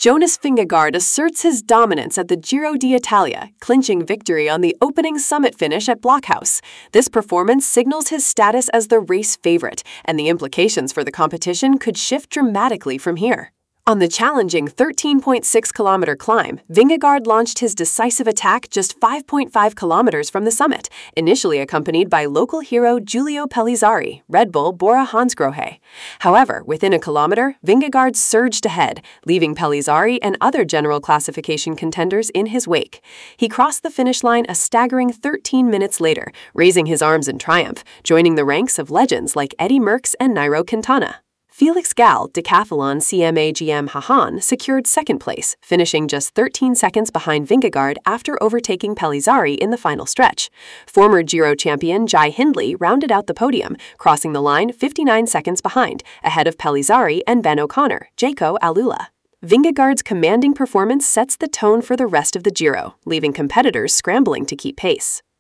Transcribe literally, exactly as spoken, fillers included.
Jonas Vingegaard asserts his dominance at the Giro d'Italia, clinching victory on the opening summit finish at Blockhouse. This performance signals his status as the race favorite, and the implications for the competition could shift dramatically from here. On the challenging thirteen point six kilometer climb, Vingegaard launched his decisive attack just five point five kilometers from the summit, initially accompanied by local hero Giulio Pellizzari, Red Bull Bora Hansgrohe. However, within a kilometer, Vingegaard surged ahead, leaving Pellizzari and other general classification contenders in his wake. He crossed the finish line a staggering thirteen minutes later, raising his arms in triumph, joining the ranks of legends like Eddy Merckx and Nairo Quintana. Felix Gall, Decathlon C M A G M Hahan, secured second place, finishing just thirteen seconds behind Vingegaard after overtaking Pellizzari in the final stretch. Former Giro champion Jai Hindley rounded out the podium, crossing the line fifty-nine seconds behind, ahead of Pellizzari and Ben O'Connor, Jaco Alula. Vingegaard's commanding performance sets the tone for the rest of the Giro, leaving competitors scrambling to keep pace.